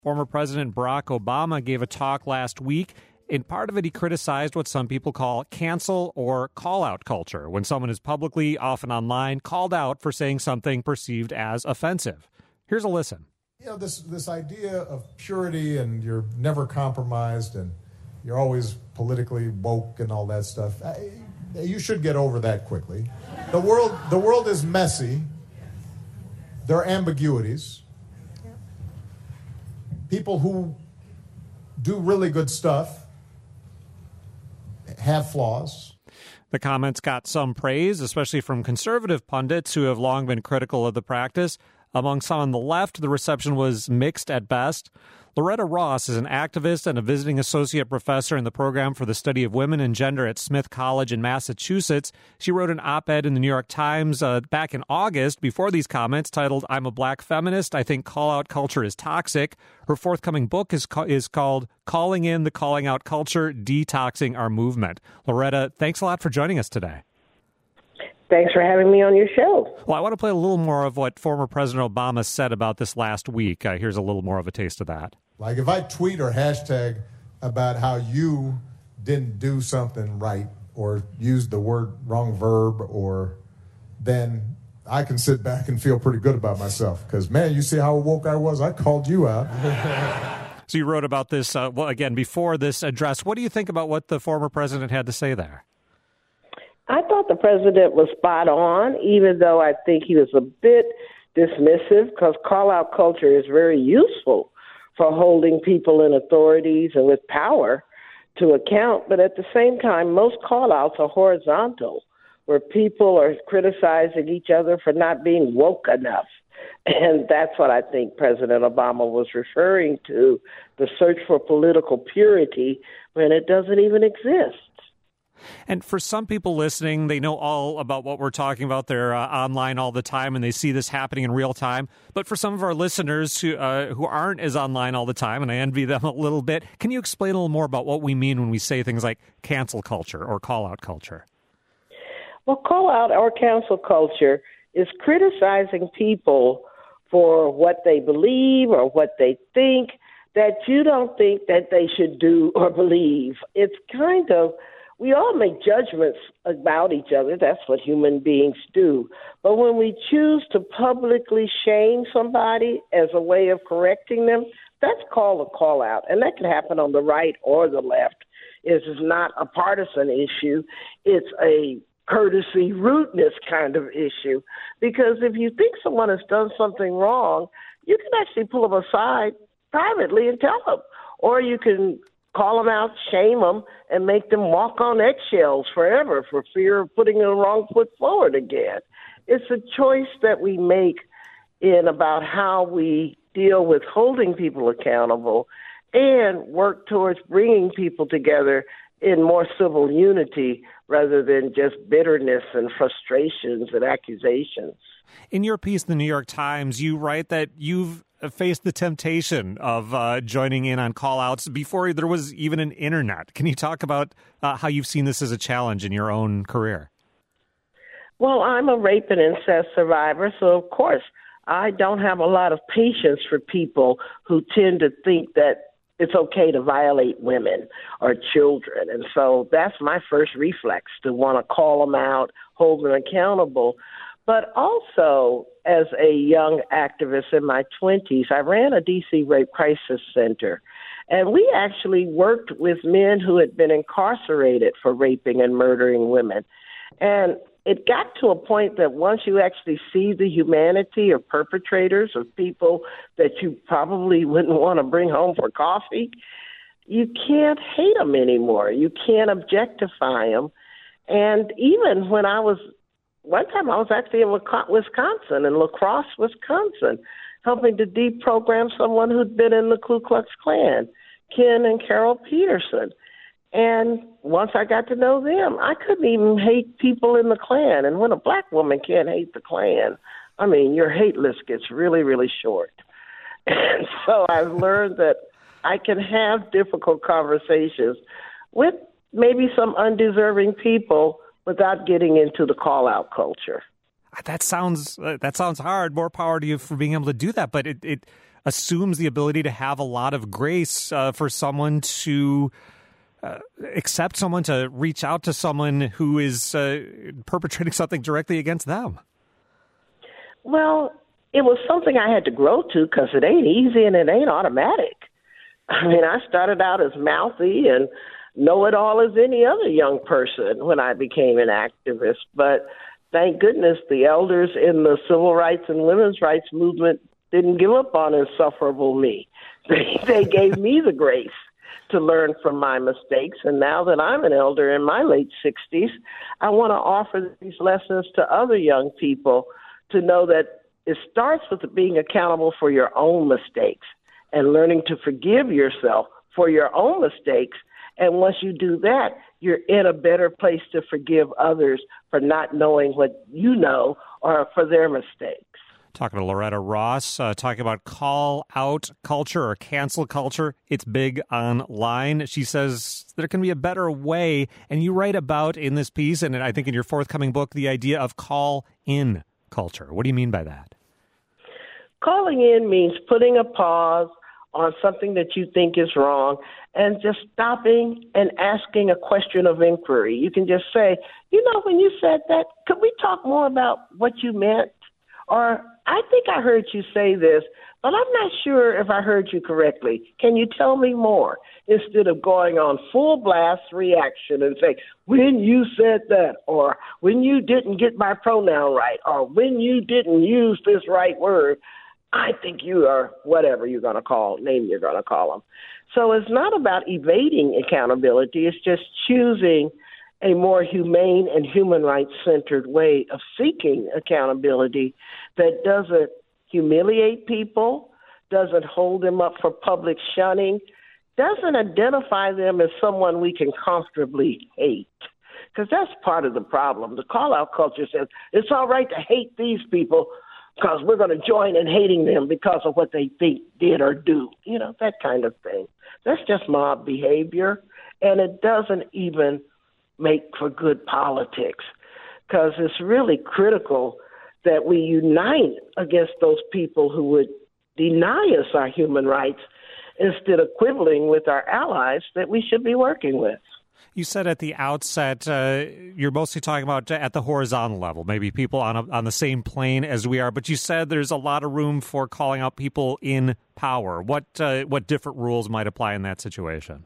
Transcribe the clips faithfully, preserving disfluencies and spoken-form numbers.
Former President Barack Obama gave a talk last week. In part of it, he criticized what some people call cancel or call-out culture, when someone is publicly, often online, called out for saying something perceived as offensive. Here's a listen. You know, this, this idea of purity and you're never compromised and you're always politically woke and all that stuff, I, you should get over that quickly. The world, the world is messy. There are ambiguities. People who do really good stuff have flaws. The comments got some praise, especially from conservative pundits who have long been critical of the practice. Among some on the left, the reception was mixed at best. Loretta Ross is an activist and a visiting associate professor in the program for the study of women and gender at Smith College in Massachusetts. She wrote an op-ed in the New York Times uh, back in August before these comments titled, "I'm a Black Feminist. I think call-out culture is toxic." Her forthcoming book is, co- is called Calling in the Calling Out Culture, Detoxing Our Movement. Loretta, thanks a lot for joining us today. Thanks for having me on your show. Well, I want to play a little more of what former President Obama said about this last week. Uh, here's a little more of a taste of that. Like if I tweet or hashtag about how you didn't do something right or use the word wrong verb, or then I can sit back and feel pretty good about myself because, man, you see how woke I was? I called you out. So you wrote about this, uh, well, again, before this address. What do you think about what the former president had to say there? I thought the president was spot on, even though I think he was a bit dismissive, because call-out culture is very useful for holding people in authorities and with power to account. But at the same time, most call-outs are horizontal, where people are criticizing each other for not being woke enough. And that's what I think President Obama was referring to, the search for political purity when it doesn't even exist. And for some people listening, they know all about what we're talking about. They're uh, online all the time, and they see this happening in real time. But for some of our listeners who uh, who aren't as online all the time, and I envy them a little bit, can you explain a little more about what we mean when we say things like cancel culture or call-out culture? Well, call-out or cancel culture is criticizing people for what they believe or what they think that you don't think that they should do or believe. It's kind of... We all make judgments about each other. That's what human beings do. But when we choose to publicly shame somebody as a way of correcting them, that's called a call out. And that can happen on the right or the left. This is not a partisan issue. It's a courtesy, rudeness kind of issue. Because if you think someone has done something wrong, you can actually pull them aside privately and tell them. Or you can call them out, shame them, and make them walk on eggshells forever for fear of putting the wrong foot forward again. It's a choice that we make in about how we deal with holding people accountable and work towards bringing people together in more civil unity rather than just bitterness and frustrations and accusations. In your piece in the New York Times, you write that you've faced the temptation of uh, joining in on call-outs before there was even an internet. Can you talk about uh, how you've seen this as a challenge in your own career? Well, I'm a rape and incest survivor, so of course I don't have a lot of patience for people who tend to think that it's okay to violate women or children. And so that's my first reflex, to want to call them out, hold them accountable. But also, as a young activist in my twenties, I ran a D C rape crisis center. And we actually worked with men who had been incarcerated for raping and murdering women. And it got to a point that once you actually see the humanity of perpetrators, of people that you probably wouldn't want to bring home for coffee, you can't hate them anymore. You can't objectify them. And even when I was One time I was actually in Wisconsin, in La Crosse, Wisconsin, helping to deprogram someone who'd been in the Ku Klux Klan, Ken and Carol Peterson. And once I got to know them, I couldn't even hate people in the Klan. And when a black woman can't hate the Klan, I mean, your hate list gets really, really short. And so I've learned that I can have difficult conversations with maybe some undeserving people without getting into the call-out culture. That sounds uh, that sounds hard. More power to you for being able to do that. But it, it assumes the ability to have a lot of grace uh, for someone to uh, accept someone, to reach out to someone who is uh, perpetrating something directly against them? Well, it was something I had to grow to because it ain't easy and it ain't automatic. I mean, I started out as mouthy and know-it-all as any other young person when I became an activist. But thank goodness the elders in the civil rights and women's rights movement didn't give up on insufferable me. They, they gave me the grace to learn from my mistakes. And now that I'm an elder in my late sixties, I want to offer these lessons to other young people to know that it starts with being accountable for your own mistakes and learning to forgive yourself for your own mistakes. And once you do that, you're in a better place to forgive others for not knowing what you know or for their mistakes. Talking to Loretta Ross, uh, talking about call-out culture or cancel culture. It's big online. She says there can be a better way, and you write about in this piece, and I think in your forthcoming book, the idea of call-in culture. What do you mean by that? Calling in means putting a pause on something that you think is wrong and just stopping and asking a question of inquiry. You can just say, you know, when you said that, could we talk more about what you meant? Or I think I heard you say this, but I'm not sure if I heard you correctly. Can you tell me more? Instead of going on full blast reaction and say, when you said that, or when you didn't get my pronoun right, or when you didn't use this right word, I think you are whatever you're going to call, name you're going to call them. So it's not about evading accountability. It's just choosing a more humane and human rights-centered way of seeking accountability that doesn't humiliate people, doesn't hold them up for public shunning, doesn't identify them as someone we can comfortably hate. Because that's part of the problem. The call-out culture says it's all right to hate these people because we're going to join in hating them because of what they think, did, or do. You know, that kind of thing. That's just mob behavior, and it doesn't even make for good politics because it's really critical that we unite against those people who would deny us our human rights instead of quibbling with our allies that we should be working with. You said at the outset uh, you're mostly talking about at the horizontal level, maybe people on a, on the same plane as we are. But you said there's a lot of room for calling out people in power. What uh, what different rules might apply in that situation?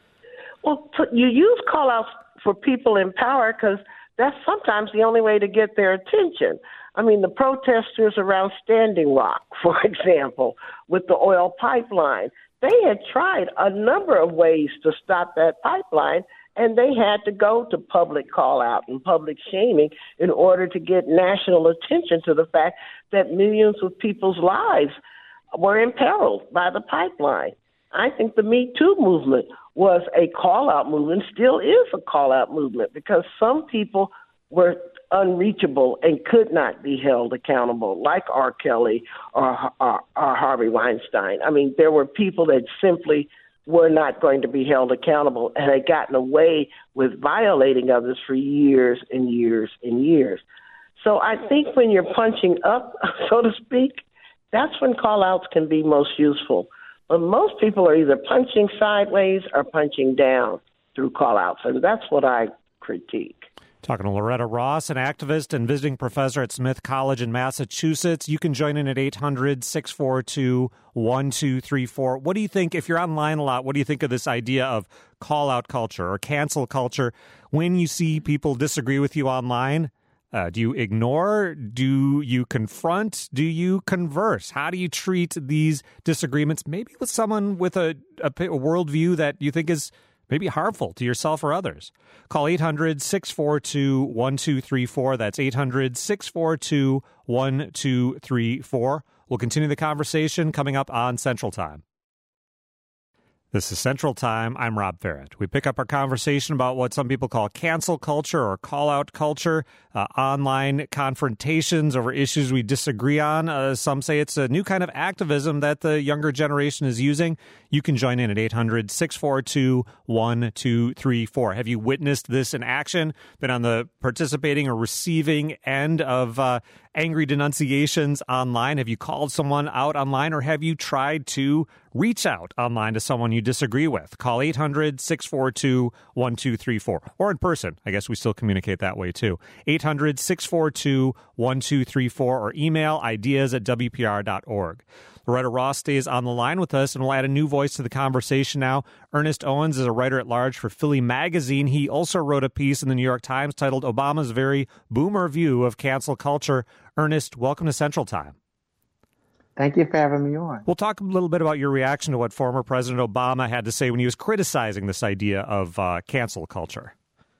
Well, you use call-outs for people in power because that's sometimes the only way to get their attention. I mean, the protesters around Standing Rock, for example, with the oil pipeline, they had tried a number of ways to stop that pipeline, and they had to go to public call-out and public shaming in order to get national attention to the fact that millions of people's lives were imperiled by the pipeline. I think the Me Too movement was a call-out movement, still is a call-out movement, because some people were unreachable and could not be held accountable, like R. Kelly or, or, or Harvey Weinstein. I mean, there were people that simply were not going to be held accountable and had gotten away with violating others for years and years and years. So I think when you're punching up, so to speak, that's when call-outs can be most useful. But most people are either punching sideways or punching down through call-outs, and that's what I critique. Talking to Loretta Ross, an activist and visiting professor at Smith College in Massachusetts. You can join in at eight hundred, six four two, one two three four. What do you think, if you're online a lot, what do you think of this idea of call-out culture or cancel culture? When you see people disagree with you online, uh, do you ignore? Do you confront? Do you converse? How do you treat these disagreements, maybe with someone with a, a, a worldview that you think is maybe harmful to yourself or others? Call eight hundred, six four two, one two three four. That's eight hundred, six four two, one two three four. We'll continue the conversation coming up on Central Time. This is Central Time. I'm Rob Farrett. We pick up our conversation about what some people call cancel culture or call-out culture, uh, online confrontations over issues we disagree on. Uh, some say it's a new kind of activism that the younger generation is using. You can join in at eight hundred, six four two, one two three four. Have you witnessed this in action? Been on the participating or receiving end of uh, angry denunciations online? Have you called someone out online, or have you tried to reach out online to someone you disagree with? Call eight hundred, six four two, one two three four. Or in person. I guess we still communicate that way, too. eight hundred, six four two, one two three four, or email ideas at w p r dot org. Loretta Ross stays on the line with us, and we'll add a new voice to the conversation now. Ernest Owens is a writer-at-large for Philly Magazine. He also wrote a piece in the New York Times titled Obama's Very Boomer View of Cancel Culture. Ernest, welcome to Central Time. Thank you for having me on. We'll talk a little bit about your reaction to what former President Obama had to say when he was criticizing this idea of uh, cancel culture.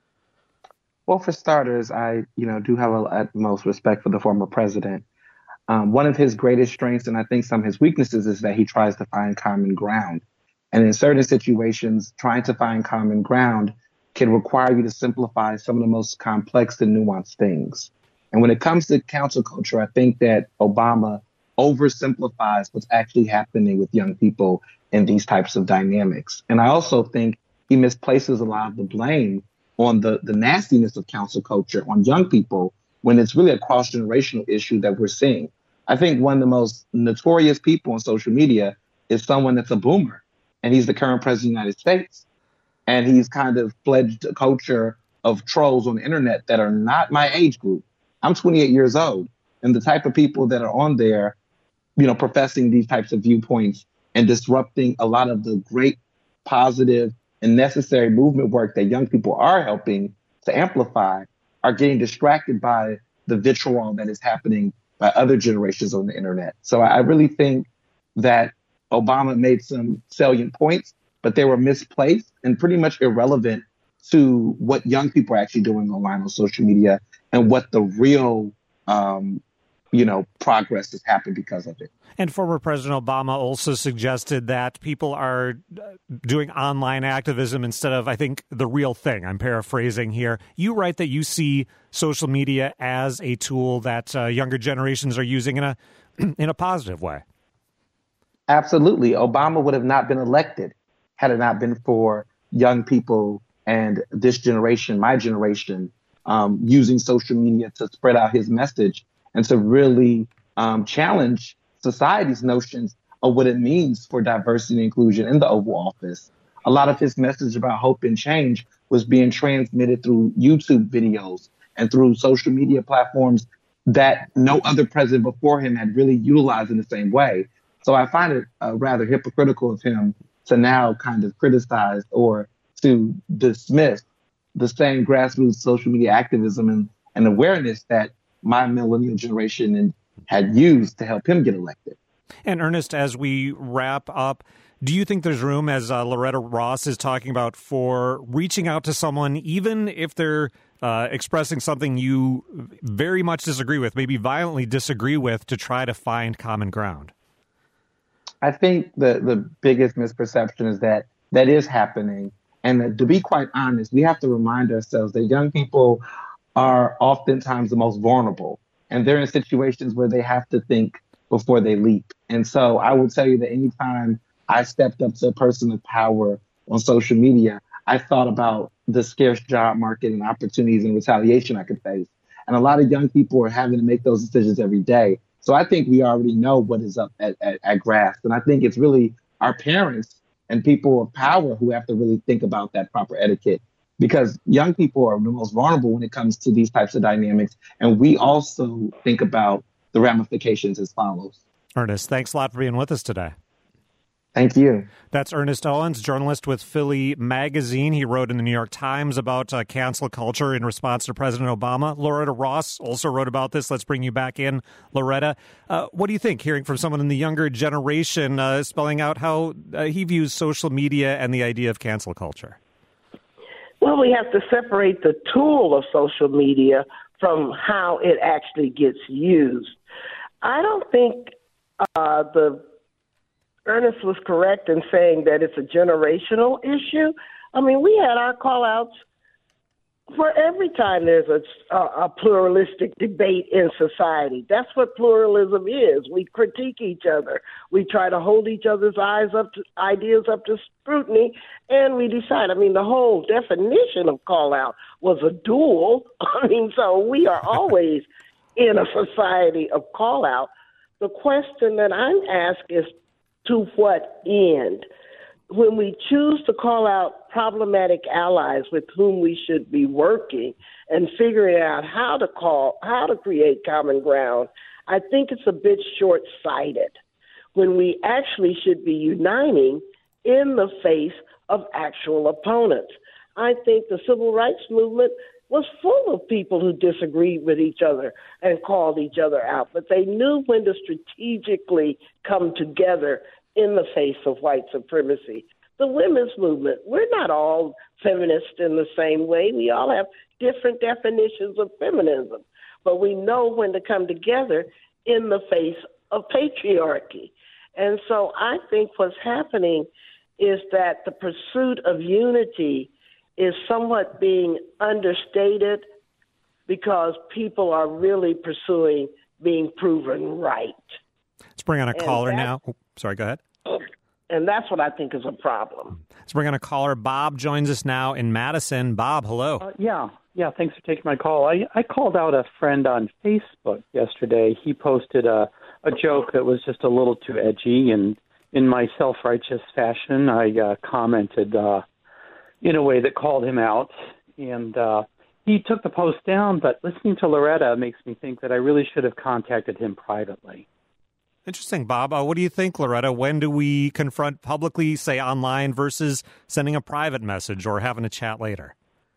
Well, for starters, I you know do have a utmost respect for the former president. Um, one of his greatest strengths, and I think some of his weaknesses, is that he tries to find common ground. And in certain situations, trying to find common ground can require you to simplify some of the most complex and nuanced things. And when it comes to cancel culture, I think that Obama oversimplifies what's actually happening with young people in these types of dynamics. And I also think he misplaces a lot of the blame on the, the nastiness of cancel culture on young people when it's really a cross-generational issue that we're seeing. I think one of the most notorious people on social media is someone that's a boomer, and he's the current president of the United States. And he's kind of fledged a culture of trolls on the internet that are not my age group. I'm twenty-eight years old, and the type of people that are on there, you know, professing these types of viewpoints and disrupting a lot of the great, positive, and necessary movement work that young people are helping to amplify, are getting distracted by the vitriol that is happening by other generations on the internet. So I really think that Obama made some salient points, but they were misplaced and pretty much irrelevant to what young people are actually doing online on social media and what the real, um, you know, progress has happened because of it. And former President Obama also suggested that people are doing online activism instead of, I think, the real thing. I'm paraphrasing here. You write that you see social media as a tool that uh, younger generations are using in a in a positive way. Absolutely. Obama would have not been elected had it not been for young people and this generation, my generation, um, using social media to spread out his message and to really um, challenge society's notions of what it means for diversity and inclusion in the Oval Office. A lot of his message about hope and change was being transmitted through YouTube videos and through social media platforms that no other president before him had really utilized in the same way. So I find it uh, rather hypocritical of him to now kind of criticize or to dismiss the same grassroots social media activism and, and awareness that my millennial generation and had used to help him get elected. And Ernest, as we wrap up, do you think there's room, as uh, Loretta Ross is talking about, for reaching out to someone, even if they're uh, expressing something you very much disagree with, maybe violently disagree with, to try to find common ground? I think the, the biggest misperception is that that is happening. And that, to be quite honest, we have to remind ourselves that young people are oftentimes the most vulnerable. And they're in situations where they have to think before they leap. And so I will tell you that anytime I stepped up to a person of power on social media, I thought about the scarce job market and opportunities and retaliation I could face. And a lot of young people are having to make those decisions every day. So I think we already know what is up at, at, at grasp. And I think it's really our parents and people of power who have to really think about that proper etiquette, because young people are the most vulnerable when it comes to these types of dynamics. And we also think about the ramifications as follows. Ernest, thanks a lot for being with us today. Thank you. That's Ernest Owens, journalist with Philly Magazine. He wrote in the New York Times about uh, cancel culture in response to President Obama. Loretta Ross also wrote about this. Let's bring you back in, Loretta. Uh, what do you think, hearing from someone in the younger generation uh, spelling out how uh, he views social media and the idea of cancel culture? Well, we have to separate the tool of social media from how it actually gets used. I don't think uh, the Ernest was correct in saying that it's a generational issue. I mean, we had our call-outs for every time there's a, a, a pluralistic debate in society. That's what pluralism is. We critique each other. We try to hold each other's eyes up to, ideas up to scrutiny, and we decide. I mean, the whole definition of call-out was a duel. I mean, so we are always in a society of call out. The question that I'm asked is, to what end? When we choose to call out problematic allies with whom we should be working and figuring out how to call, how to create common ground, I think it's a bit short-sighted when we actually should be uniting in the face of actual opponents. I think the civil rights movement was full of people who disagreed with each other and called each other out, but they knew when to strategically come together in the face of white supremacy. The women's movement, we're not all feminists in the same way. We all have different definitions of feminism, but we know when to come together in the face of patriarchy. And so I think what's happening is that the pursuit of unity is somewhat being understated because people are really pursuing being proven right. Let's bring on a and caller now. Oh, sorry, go ahead. And that's what I think is a problem. Let's bring on a caller. Bob joins us now in Madison. Bob, hello. Uh, yeah, yeah, thanks for taking my call. I, I called out a friend on Facebook yesterday. He posted a, a joke that was just a little too edgy, and in my self-righteous fashion, I uh, commented uh, in a way that called him out. And uh, he took the post down, but listening to Loretta makes me think that I really should have contacted him privately. Interesting, Bob. Uh, what do you think, Loretta? When do we confront publicly, say online, versus sending a private message or having a chat later?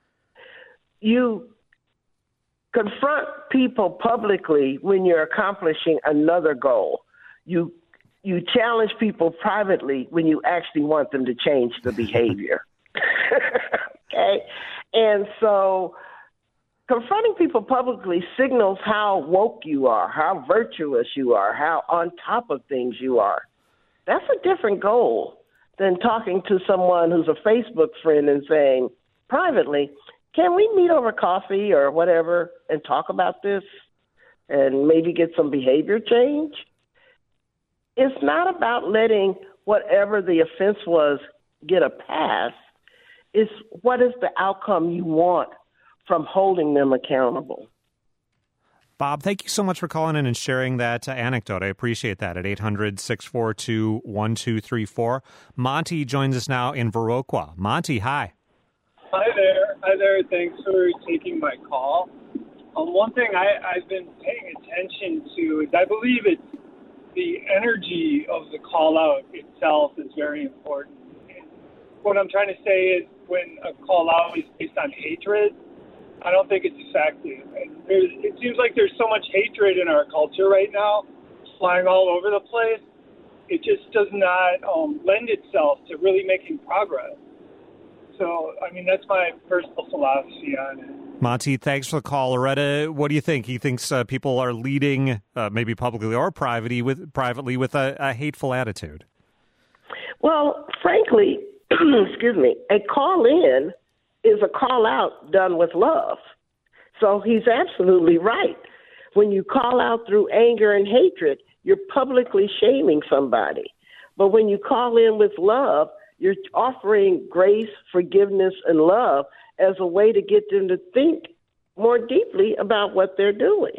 You confront people publicly when you're accomplishing another goal. You you challenge people privately when you actually want them to change the behavior. Okay? And so confronting people publicly signals how woke you are, how virtuous you are, how on top of things you are. That's a different goal than talking to someone who's a Facebook friend and saying privately, can we meet over coffee or whatever and talk about this and maybe get some behavior change? It's not about letting whatever the offense was get a pass. It's what is the outcome you want from holding them accountable. Bob, thank you so much for calling in and sharing that uh, anecdote. I appreciate that at eight hundred, six four two, one two three four. Monty joins us now in Viroqua. Monty, hi. Hi there. Hi there. Thanks for taking my call. Um, one thing I, I've been paying attention to is I believe it's the energy of the call out itself is very important. And what I'm trying to say is when a call out is based on hatred, I don't think it's effective. And there's, it seems like there's so much hatred in our culture right now, flying all over the place. It just does not um, lend itself to really making progress. So, I mean, that's my personal philosophy on it. Monty, thanks for the call. Loretta, what do you think? He thinks uh, people are leading, uh, maybe publicly or privately, with privately with a, a hateful attitude. Well, frankly, excuse me, a call in is a call out done with love. So he's absolutely right. When you call out through anger and hatred, you're publicly shaming somebody. But when you call in with love, you're offering grace, forgiveness, and love as a way to get them to think more deeply about what they're doing.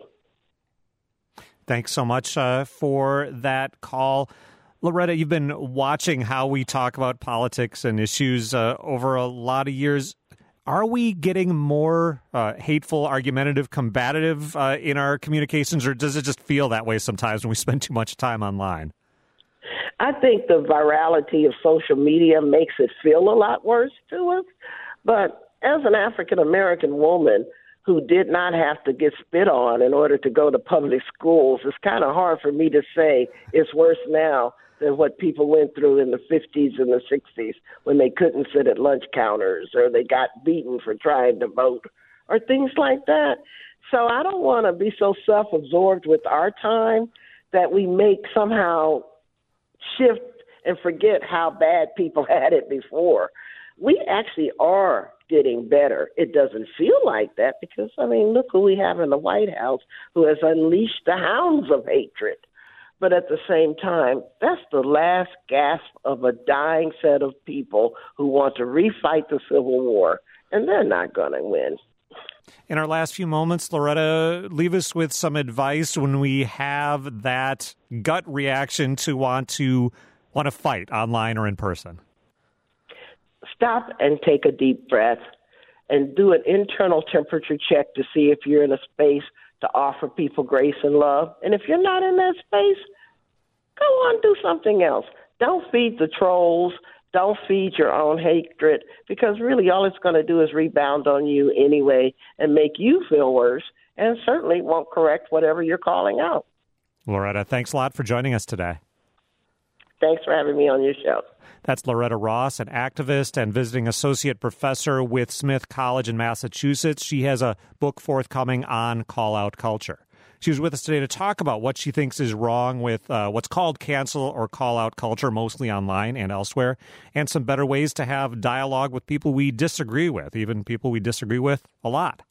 Thanks so much uh, for that call. Loretta, you've been watching how we talk about politics and issues uh, over a lot of years. Are we getting more uh, hateful, argumentative, combative uh, in our communications, or does it just feel that way sometimes when we spend too much time online? I think the virality of social media makes it feel a lot worse to us. But as an African-American woman who did not have to get spit on in order to go to public schools, it's kind of hard for me to say it's worse now than what people went through in the fifties and the sixties when they couldn't sit at lunch counters or they got beaten for trying to vote or things like that. So I don't want to be so self-absorbed with our time that we make somehow shift and forget how bad people had it before. We actually are getting better. It doesn't feel like that because, I mean, look who we have in the White House who has unleashed the hounds of hatred. But at the same time, that's the last gasp of a dying set of people who want to refight the Civil War, and they're not going to win. In our last few moments, Loretta, leave us with some advice when we have that gut reaction to want to want to fight online or in person. Stop and take a deep breath and do an internal temperature check to see if you're in a space to offer people grace and love. And if you're not in that space, go on, do something else. Don't feed the trolls. Don't feed your own hatred, because really all it's going to do is rebound on you anyway and make you feel worse, and certainly won't correct whatever you're calling out. Loretta, thanks a lot for joining us today. Thanks for having me on your show. That's Loretta Ross, an activist and visiting associate professor with Smith College in Massachusetts. She has a book forthcoming on call-out culture. She was with us today to talk about what she thinks is wrong with uh, what's called cancel or call-out culture, mostly online and elsewhere, and some better ways to have dialogue with people we disagree with, even people we disagree with a lot.